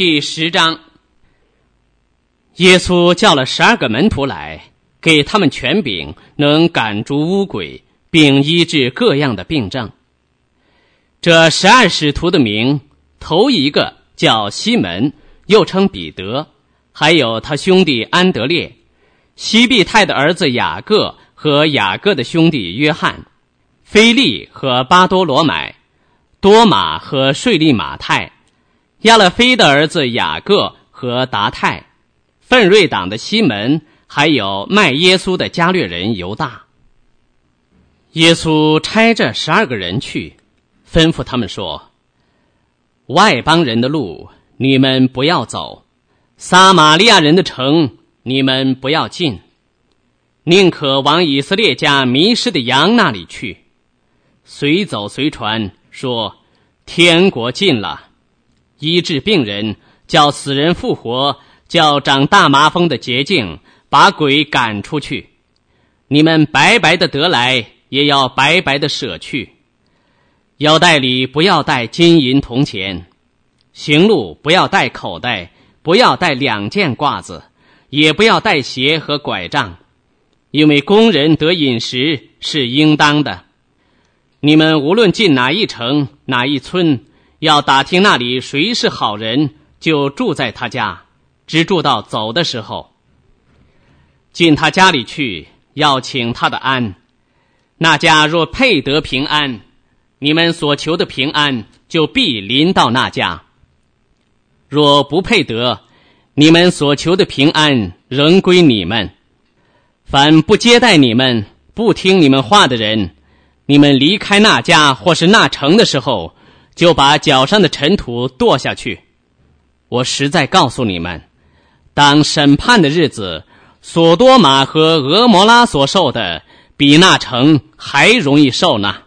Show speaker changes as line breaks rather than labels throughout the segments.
第10章。耶稣叫了12个门徒来，给他们权柄，能赶逐污鬼，并医治各样的病症。这12使徒的名，头一个叫西门，又称彼得，还有他兄弟安德烈，西庇太的儿子雅各和雅各的兄弟约翰，腓利和巴多罗买，多马和税利马太，亚勒菲的儿子雅各和达太，奋锐党的西门，还有卖耶稣的加略人犹大。耶稣差这12个人去，吩咐他们说：外邦人的路你们不要走，撒玛利亚人的城你们不要进，宁可往以色列家迷失的羊那里去。随走随传，说天国近了，医治病人，叫死人复活，叫长大麻风的洁净，把鬼赶出去。你们白白的得来，也要白白的舍去。腰带里不要带金银铜钱，行路不要带口袋，不要带2件褂子，也不要带鞋和拐杖，因为工人得饮食是应当的。你们无论进哪一城哪一村，要打听那里谁是好人，就住在他家，直住到走的时候。进他家里去，要请他的安。那家若配得平安，你们所求的平安就必临到那家；若不配得，你们所求的平安仍归你们。凡不接待你们、不听你们话的人，你们离开那家或是那城的时候，就把脚上的尘土跺下去。我实在告诉你们，当审判的日子，索多玛和俄摩拉所受的，比那城还容易受呢。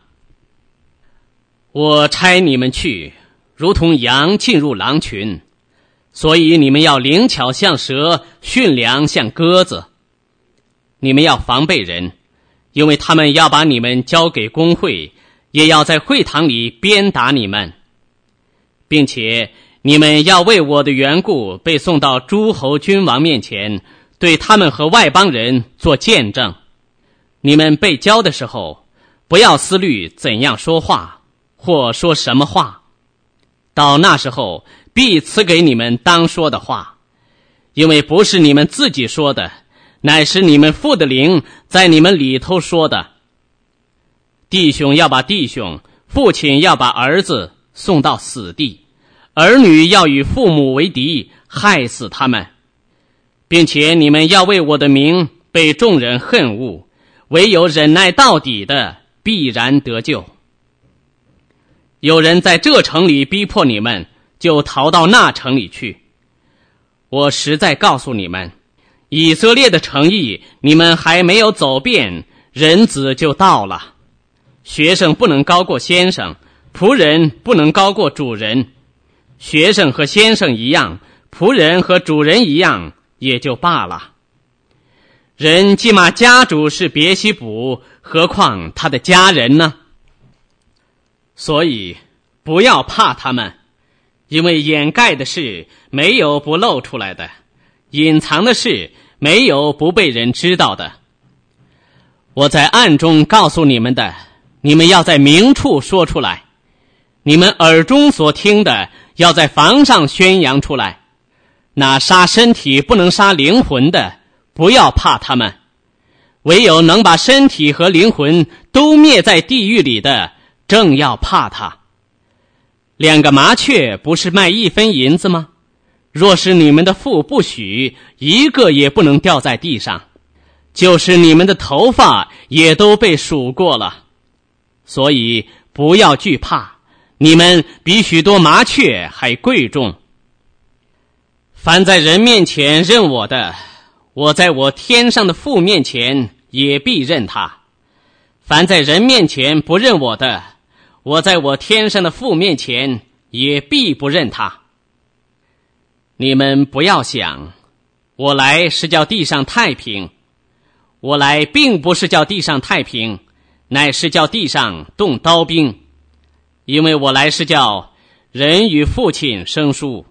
我差你们去，如同羊进入狼群，所以你们要灵巧像蛇，驯良像鸽子。你们要防备人，因为他们要把你们交给公会，也要在会堂里鞭打你们，并且你们要为我的缘故被送到诸侯君王面前，对他们和外邦人做见证。你们被交的时候，不要思虑怎样说话，或说什么话。到那时候，必赐给你们当说的话，因为不是你们自己说的，乃是你们父的灵在你们里头说的。弟兄要把弟兄，父亲要把儿子送到死地，儿女要与父母为敌，害死他们。并且你们要为我的名被众人恨恶，唯有忍耐到底的必然得救。有人在这城里逼迫你们，就逃到那城里去。我实在告诉你们，以色列的诚意你们还没有走遍，人子就到了。学生不能高过先生，仆人不能高过主人。学生和先生一样，仆人和主人一样，也就罢了。人既骂家主是别西卜，何况他的家人呢？所以不要怕他们，因为掩盖的事没有不露出来的，隐藏的事没有不被人知道的。我在暗中告诉你们的，你们要在明处说出来；你们耳中所听的，要在房上宣扬出来。那杀身体不能杀灵魂的，不要怕他们；唯有能把身体和灵魂都灭在地狱里的，正要怕他。2个麻雀不是卖1分银子吗？若是你们的父不许，一个也不能掉在地上，就是你们的头发也都被数过了。所以不要惧怕，你们比许多麻雀还贵重。凡在人面前认我的，我在我天上的父面前也必认他；凡在人面前不认我的，我在我天上的父面前也必不认他。你们不要想，我来是叫地上太平。我来并不是叫地上太平，乃是叫地上动刀兵。因为我来是叫人与父亲生疏，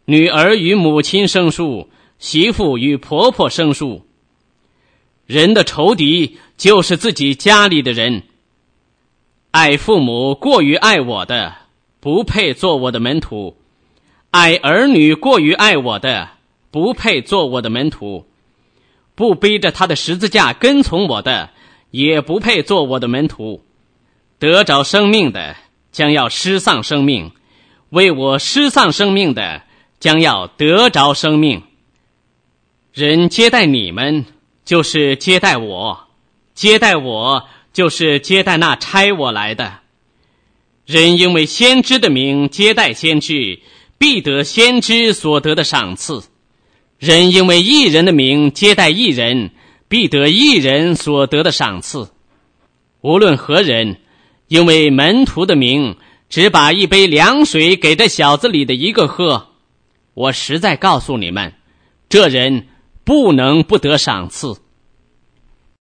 女儿与母亲生疏，媳妇与婆婆生疏。人的仇敌就是自己家里的人。爱父母过于爱我的，不配做我的门徒；爱儿女过于爱我的，不配做我的门徒；不背着他的十字架跟从我的，也不配做我的门徒。得着生命的，将要失丧生命；为我失丧生命的，将要得着生命。人接待你们，就是接待我；接待我，就是接待那差我来的。人因为先知的名接待先知，必得先知所得的赏赐；人因为义人的名接待义人，必得义人所得的赏赐。无论何人，因为门徒的名，只把一杯凉水给这小子里的一个喝，我实在告诉你们，这人不能不得赏赐。